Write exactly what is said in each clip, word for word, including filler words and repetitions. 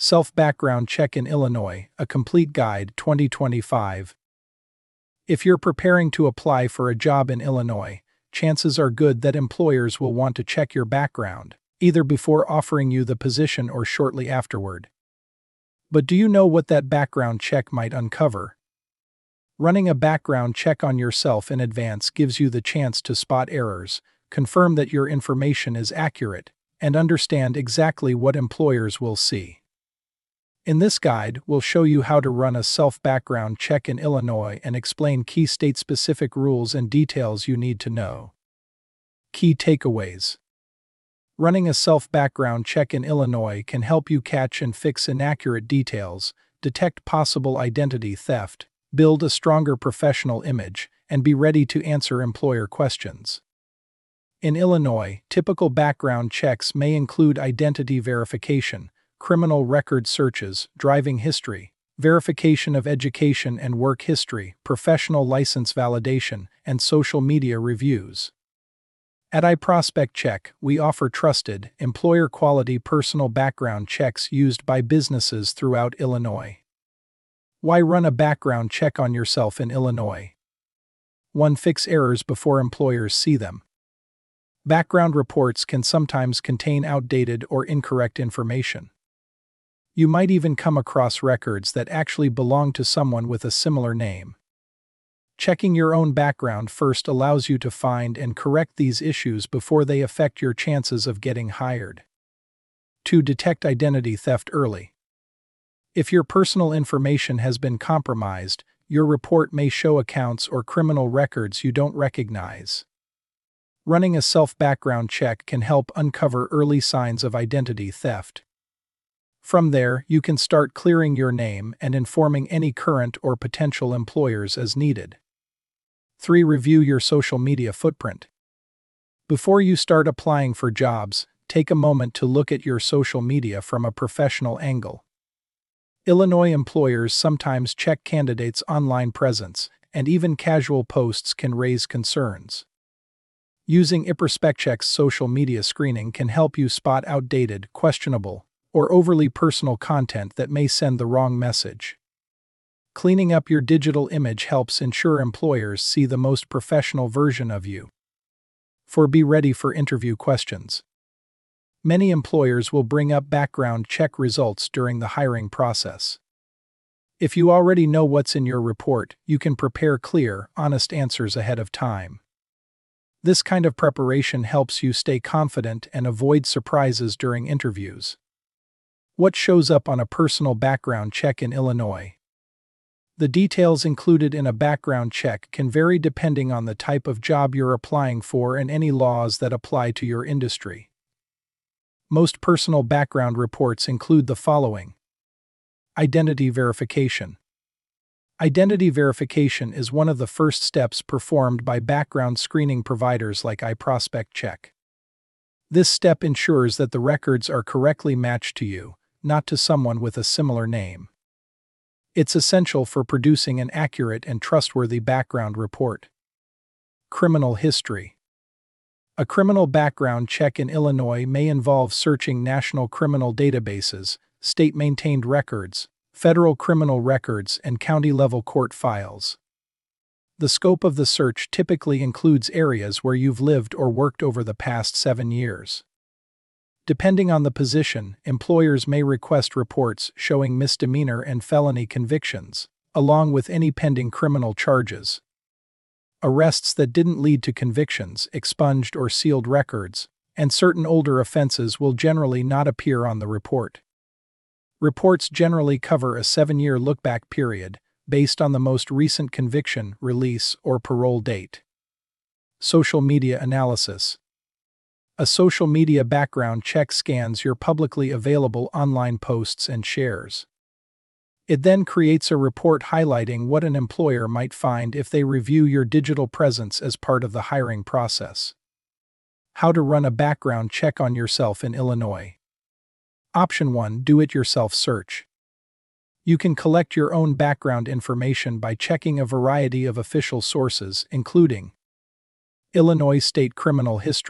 Self-Background Check in Illinois, A Complete Guide, twenty twenty-five. If you're preparing to apply for a job in Illinois, chances are good that employers will want to check your background, either before offering you the position or shortly afterward. But do you know what that background check might uncover? Running a background check on yourself in advance gives you the chance to spot errors, confirm that your information is accurate, and understand exactly what employers will see. In this guide, we'll show you how to run a self-background check in Illinois and explain key state-specific rules and details you need to know. Key takeaways. Running a self-background check in Illinois can help you catch and fix inaccurate details, detect possible identity theft, build a stronger professional image, and be ready to answer employer questions. In Illinois, typical background checks may include identity verification, criminal record searches, driving history, verification of education and work history, professional license validation, and social media reviews. At iProspect Check, we offer trusted, employer-quality personal background checks used by businesses throughout Illinois. Why run a background check on yourself in Illinois? one. Fix errors before employers see them. Background reports can sometimes contain outdated or incorrect information. You might even come across records that actually belong to someone with a similar name. Checking your own background first allows you to find and correct these issues before they affect your chances of getting hired. two. Detect identity theft early. If your personal information has been compromised, your report may show accounts or criminal records you don't recognize. Running a self-background check can help uncover early signs of identity theft. From there, you can start clearing your name and informing any current or potential employers as needed. three. Review your social media footprint. Before you start applying for jobs, take a moment to look at your social media from a professional angle. Illinois employers sometimes check candidates' online presence, and even casual posts can raise concerns. Using iProspectCheck's social media screening can help you spot outdated, questionable, or overly personal content that may send the wrong message. Cleaning up your digital image helps ensure employers see the most professional version of you. four. Be ready for interview questions. Many employers will bring up background check results during the hiring process. If you already know what's in your report, you can prepare clear, honest answers ahead of time. This kind of preparation helps you stay confident and avoid surprises during interviews. What shows up on a personal background check in Illinois? The details included in a background check can vary depending on the type of job you're applying for and any laws that apply to your industry. Most personal background reports include the following. Identity verification. Identity verification is one of the first steps performed by background screening providers like iProspect Check. This step ensures that the records are correctly matched to you, not to someone with a similar name. It's essential for producing an accurate and trustworthy background report. Criminal history. A criminal background check in Illinois may involve searching national criminal databases, state-maintained records, federal criminal records, and county-level court files. The scope of the search typically includes areas where you've lived or worked over the past seven years. Depending on the position, employers may request reports showing misdemeanor and felony convictions, along with any pending criminal charges. Arrests that didn't lead to convictions, expunged or sealed records, and certain older offenses will generally not appear on the report. Reports generally cover a seven-year look-back period, based on the most recent conviction, release, or parole date. Social media analysis. A social media background check scans your publicly available online posts and shares. It then creates a report highlighting what an employer might find if they review your digital presence as part of the hiring process. How to run a background check on yourself in Illinois. Option one. Do-it-yourself search. You can collect your own background information by checking a variety of official sources, including Illinois State Criminal History,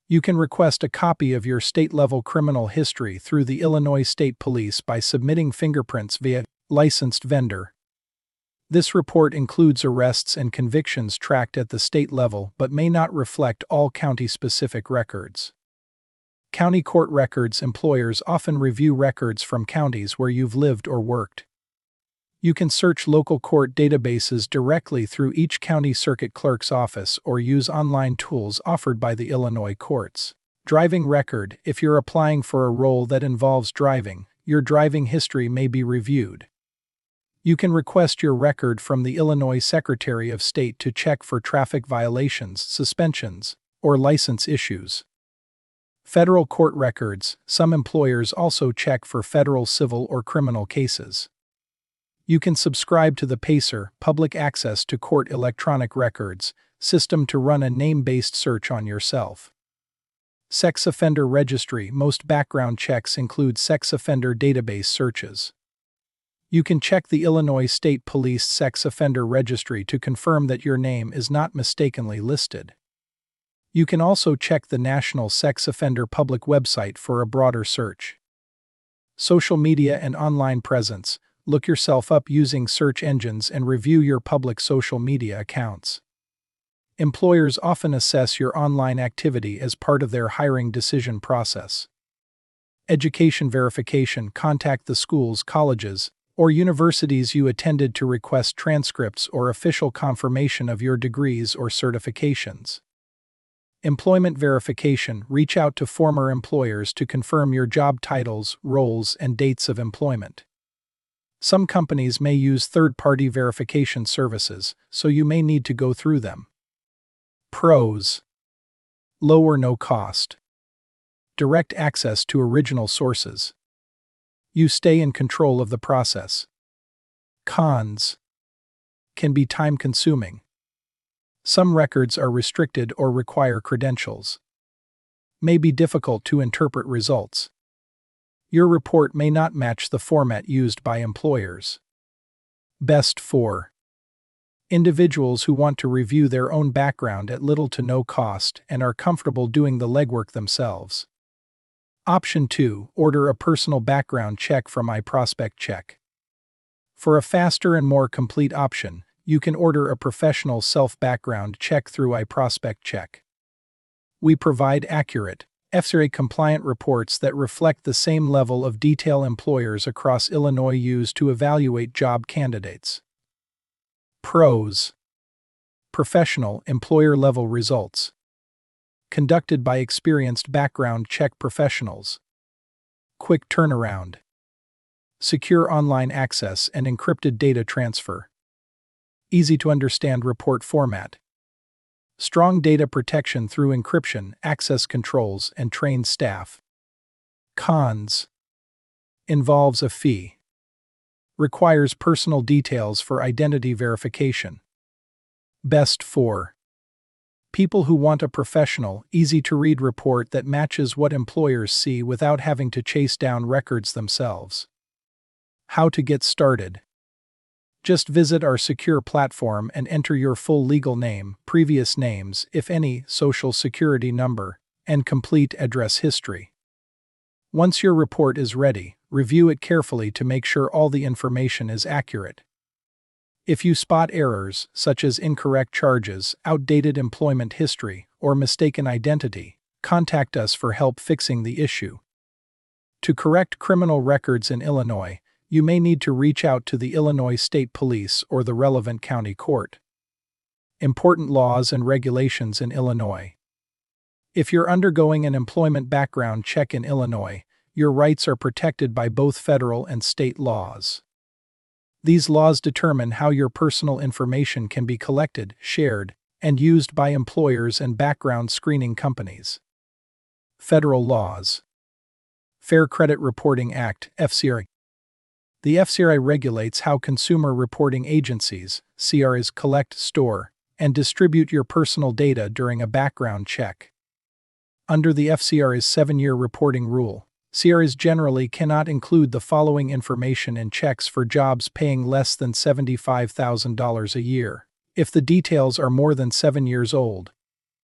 You can request a copy of your state-level criminal history through the Illinois State Police by submitting fingerprints via licensed vendor. This report includes arrests and convictions tracked at the state level but may not reflect all county-specific records. County court records. Employers often review records from counties where you've lived or worked. You can search local court databases directly through each county circuit clerk's office or use online tools offered by the Illinois courts. Driving record. If you're applying for a role that involves driving, your driving history may be reviewed. You can request your record from the Illinois Secretary of State to check for traffic violations, suspensions, or license issues. Federal court records. Some employers also check for federal civil or criminal cases. You can subscribe to the PACER, Public Access to Court Electronic Records, system to run a name-based search on yourself. Sex Offender Registry. Most background checks include sex offender database searches. You can check the Illinois State Police Sex Offender Registry to confirm that your name is not mistakenly listed. You can also check the National Sex Offender Public website for a broader search. Social media and online presence. Look yourself up using search engines and review your public social media accounts. Employers often assess your online activity as part of their hiring decision process. Education verification. Contact the schools, colleges, or universities you attended to request transcripts or official confirmation of your degrees or certifications. Employment verification. Reach out to former employers to confirm your job titles, roles, and dates of employment. Some companies may use third-party verification services, so you may need to go through them. Pros: low or no cost. Direct access to original sources. You stay in control of the process. Cons: can be time-consuming. Some records are restricted or require credentials. May be difficult to interpret results. Your report may not match the format used by employers. Best for individuals who want to review their own background at little to no cost and are comfortable doing the legwork themselves. Option two. Order a personal background check from iProspect Check. For a faster and more complete option, you can order a professional self-background check through iProspect Check. We provide accurate, F C R A-compliant reports that reflect the same level of detail employers across Illinois use to evaluate job candidates. Pros: professional, employer-level results. Conducted by experienced background check professionals. Quick turnaround. Secure online access and encrypted data transfer. Easy-to-understand report format. Strong data protection through encryption, access controls, and trained staff. Cons: involves a fee. Requires personal details for identity verification. Best for people who want a professional, easy-to-read report that matches what employers see without having to chase down records themselves. How to get started. Just visit our secure platform and enter your full legal name, previous names, if any, social security number, and complete address history. Once your report is ready, review it carefully to make sure all the information is accurate. If you spot errors, such as incorrect charges, outdated employment history, or mistaken identity, contact us for help fixing the issue. To correct criminal records in Illinois, you may need to reach out to the Illinois State Police or the relevant county court. Important laws and regulations in Illinois. If you're undergoing an employment background check in Illinois, your rights are protected by both federal and state laws. These laws determine how your personal information can be collected, shared, and used by employers and background screening companies. Federal laws. Fair Credit Reporting Act, F C R A. The F C R A regulates how consumer reporting agencies, C R As, collect, store, and distribute your personal data during a background check. Under the F C R A's seven-year reporting rule, C R As generally cannot include the following information in checks for jobs paying less than seventy-five thousand dollars a year, if the details are more than seven years old.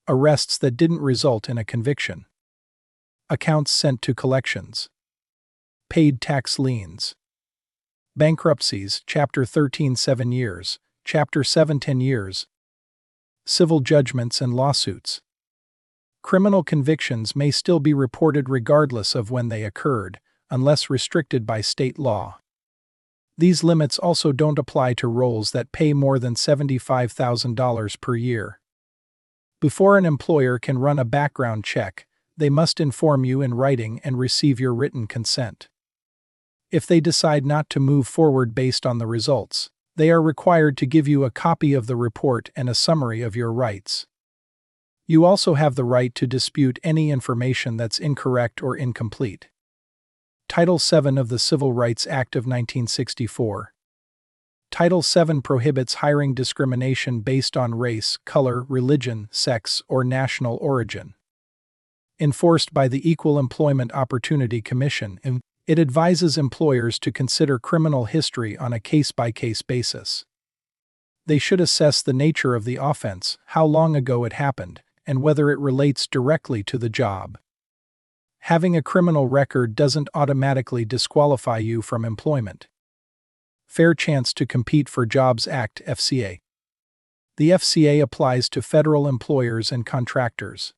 Arrests that didn't result in a conviction. Accounts sent to collections. Paid tax liens. Bankruptcies, Chapter thirteen seven years, Chapter seven ten years. Civil judgments and lawsuits. Criminal convictions may still be reported regardless of when they occurred, unless restricted by state law. These limits also don't apply to roles that pay more than seventy-five thousand dollars per year. Before an employer can run a background check, they must inform you in writing and receive your written consent. If they decide not to move forward based on the results, they are required to give you a copy of the report and a summary of your rights. You also have the right to dispute any information that's incorrect or incomplete. Title seven of the Civil Rights Act of nineteen sixty-four. Title seven prohibits hiring discrimination based on race, color, religion, sex, or national origin. Enforced by the Equal Employment Opportunity Commission, it advises employers to consider criminal history on a case-by-case basis. They should assess the nature of the offense, how long ago it happened, and whether it relates directly to the job. Having a criminal record doesn't automatically disqualify you from employment. Fair Chance to Compete for Jobs Act F C A. The F C A applies to federal employers and contractors.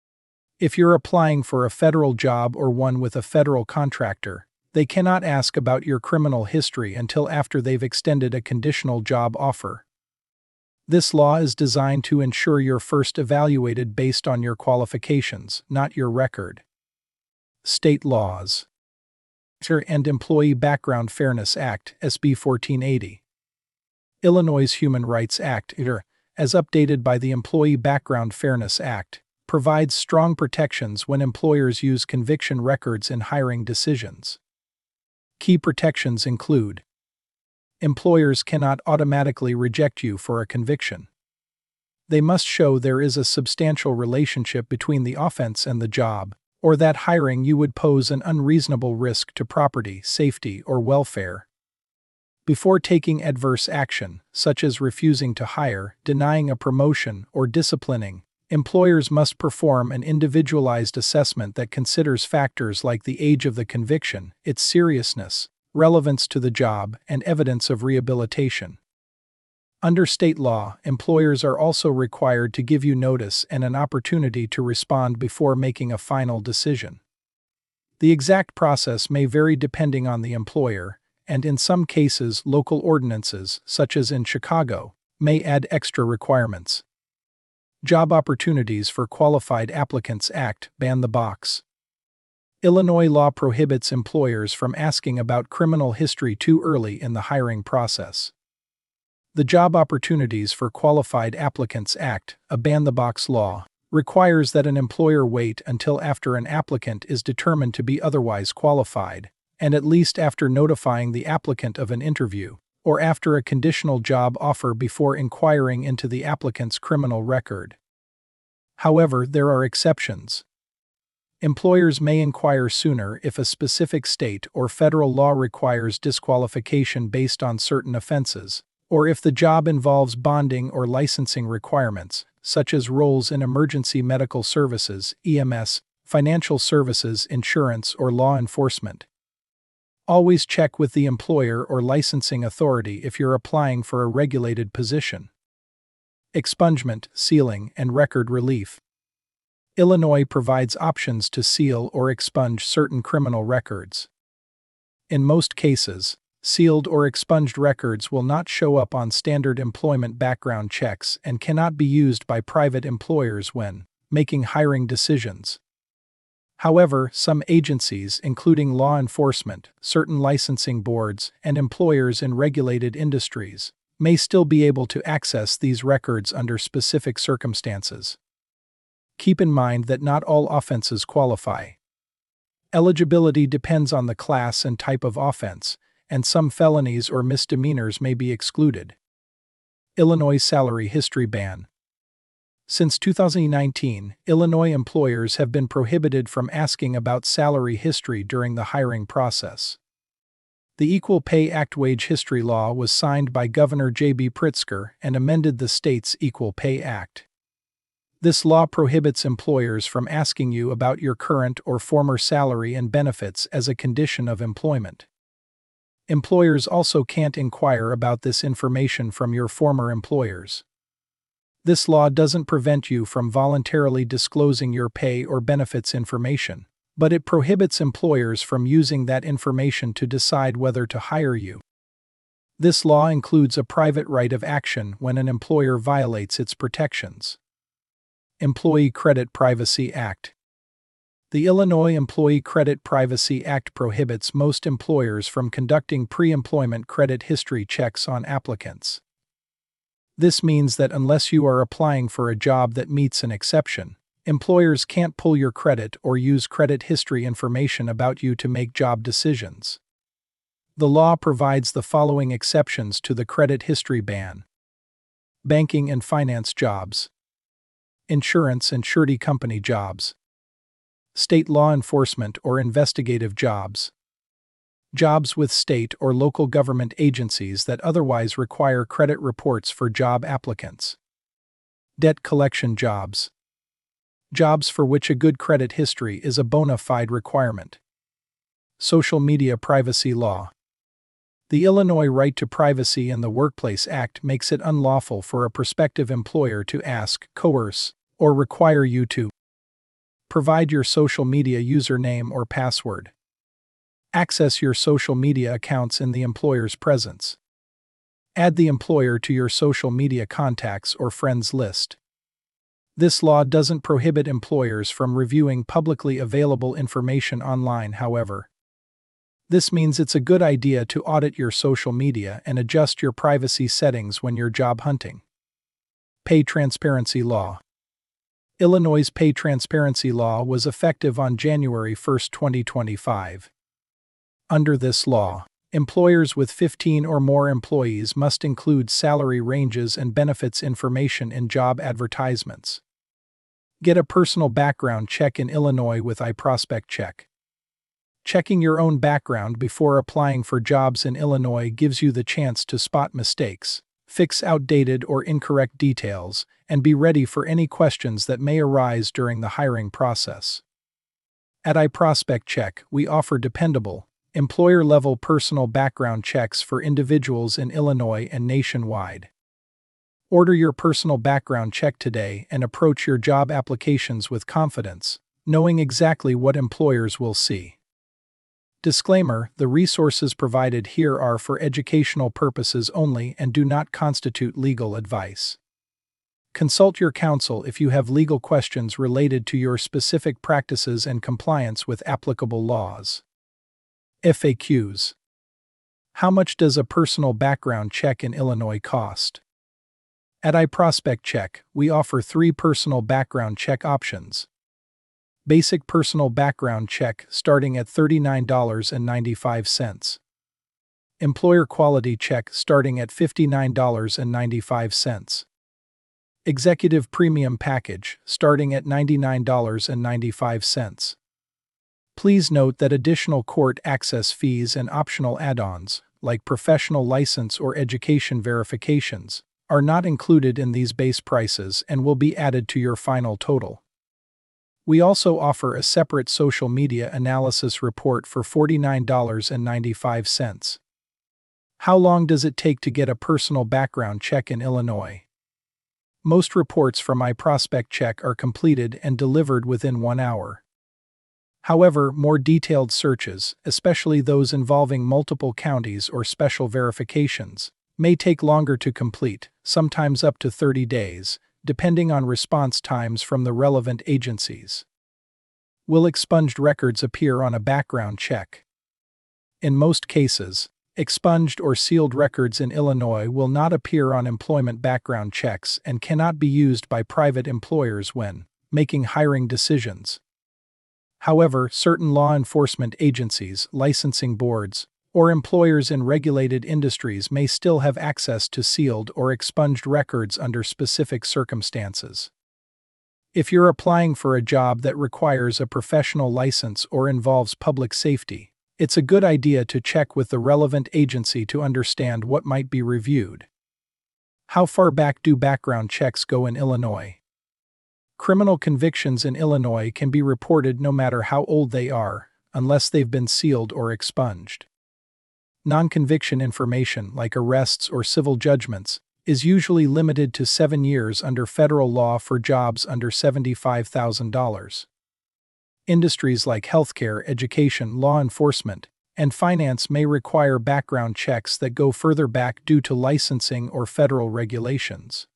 If you're applying for a federal job or one with a federal contractor, they cannot ask about your criminal history until after they've extended a conditional job offer. This law is designed to ensure you're first evaluated based on your qualifications, not your record. State laws. And Employee Background Fairness Act, S B fourteen eighty. Illinois' Human Rights Act, as updated by the Employee Background Fairness Act, provides strong protections when employers use conviction records in hiring decisions. Key protections include: employers cannot automatically reject you for a conviction. They must show there is a substantial relationship between the offense and the job, or that hiring you would pose an unreasonable risk to property, safety, or welfare. Before taking adverse action, such as refusing to hire, denying a promotion, or disciplining, employers must perform an individualized assessment that considers factors like the age of the conviction, its seriousness, relevance to the job, and evidence of rehabilitation. Under state law, employers are also required to give you notice and an opportunity to respond before making a final decision. The exact process may vary depending on the employer, and in some cases local ordinances, such as in Chicago, may add extra requirements. Job Opportunities for Qualified Applicants Act, ban the box. Illinois law prohibits employers from asking about criminal history too early in the hiring process. The Job Opportunities for Qualified Applicants Act, a ban-the-box law, requires that an employer wait until after an applicant is determined to be otherwise qualified, and at least after notifying the applicant of an interview, or after a conditional job offer before inquiring into the applicant's criminal record. However, there are exceptions. Employers may inquire sooner if a specific state or federal law requires disqualification based on certain offenses, or if the job involves bonding or licensing requirements, such as roles in emergency medical services, E M S, financial services, insurance, or law enforcement. Always check with the employer or licensing authority if you're applying for a regulated position. Expungement, sealing, and record relief. Illinois provides options to seal or expunge certain criminal records. In most cases, sealed or expunged records will not show up on standard employment background checks and cannot be used by private employers when making hiring decisions. However, some agencies, including law enforcement, certain licensing boards, and employers in regulated industries, may still be able to access these records under specific circumstances. Keep in mind that not all offenses qualify. Eligibility depends on the class and type of offense, and some felonies or misdemeanors may be excluded. Illinois salary history ban. Since two thousand nineteen, Illinois employers have been prohibited from asking about salary history during the hiring process. The Equal Pay Act wage history law was signed by Governor J B Pritzker and amended the state's Equal Pay Act. This law prohibits employers from asking you about your current or former salary and benefits as a condition of employment. Employers also can't inquire about this information from your former employers. This law doesn't prevent you from voluntarily disclosing your pay or benefits information, but it prohibits employers from using that information to decide whether to hire you. This law includes a private right of action when an employer violates its protections. Employee Credit Privacy Act. The Illinois Employee Credit Privacy Act prohibits most employers from conducting pre-employment credit history checks on applicants. This means that unless you are applying for a job that meets an exception, employers can't pull your credit or use credit history information about you to make job decisions. The law provides the following exceptions to the credit history ban: banking and finance jobs, insurance and surety company jobs, state law enforcement or investigative jobs, jobs with state or local government agencies that otherwise require credit reports for job applicants, debt collection jobs, jobs for which a good credit history is a bona fide requirement. Social media privacy law. The Illinois Right to Privacy in the Workplace Act makes it unlawful for a prospective employer to ask, coerce, or require you to provide your social media username or password, access your social media accounts in the employer's presence, add the employer to your social media contacts or friends list. This law doesn't prohibit employers from reviewing publicly available information online, however. This means it's a good idea to audit your social media and adjust your privacy settings when you're job hunting. Pay Transparency Law. Illinois' Pay Transparency Law was effective on January first, twenty twenty-five. Under this law, employers with fifteen or more employees must include salary ranges and benefits information in job advertisements. Get a personal background check in Illinois with iProspect Check. Checking your own background before applying for jobs in Illinois gives you the chance to spot mistakes, fix outdated or incorrect details, and be ready for any questions that may arise during the hiring process. At iProspect Check, we offer dependable, employer-level personal background checks for individuals in Illinois and nationwide. Order your personal background check today and approach your job applications with confidence, knowing exactly what employers will see. Disclaimer: the resources provided here are for educational purposes only and do not constitute legal advice. Consult your counsel if you have legal questions related to your specific practices and compliance with applicable laws. F A Qs. How much does a personal background check in Illinois cost? At iProspect Check, we offer three personal background check options. Basic personal background check starting at thirty-nine dollars and ninety-five cents. Employer quality check starting at fifty-nine dollars and ninety-five cents. Executive premium package starting at ninety-nine dollars and ninety-five cents. Please note that additional court access fees and optional add-ons, like professional license or education verifications, are not included in these base prices and will be added to your final total. We also offer a separate social media analysis report for forty-nine dollars and ninety-five cents. How long does it take to get a personal background check in Illinois? Most reports from iProspect Check are completed and delivered within one hour. However, more detailed searches, especially those involving multiple counties or special verifications, may take longer to complete, sometimes up to thirty days, depending on response times from the relevant agencies. Will expunged records appear on a background check? In most cases, expunged or sealed records in Illinois will not appear on employment background checks and cannot be used by private employers when making hiring decisions. However, certain law enforcement agencies, licensing boards, or employers in regulated industries may still have access to sealed or expunged records under specific circumstances. If you're applying for a job that requires a professional license or involves public safety, it's a good idea to check with the relevant agency to understand what might be reviewed. How far back do background checks go in Illinois? Criminal convictions in Illinois can be reported no matter how old they are, unless they've been sealed or expunged. Non-conviction information, like arrests or civil judgments, is usually limited to seven years under federal law for jobs under seventy-five thousand dollars. Industries like healthcare, education, law enforcement, and finance may require background checks that go further back due to licensing or federal regulations.